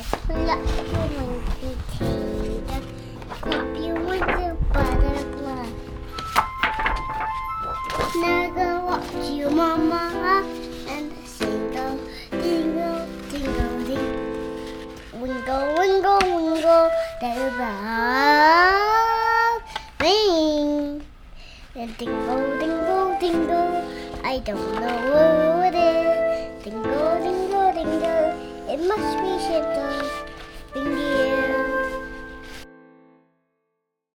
Look, you monkey tail. Clap you with the butterfly. Now go watch your mama and single, dingle, dingle, ding. Wingle, wingle, wingle, the bell ring. And dingle, dingle, dingle, I don't know what it is. Dingle, dingle, dingle, it must be Santa.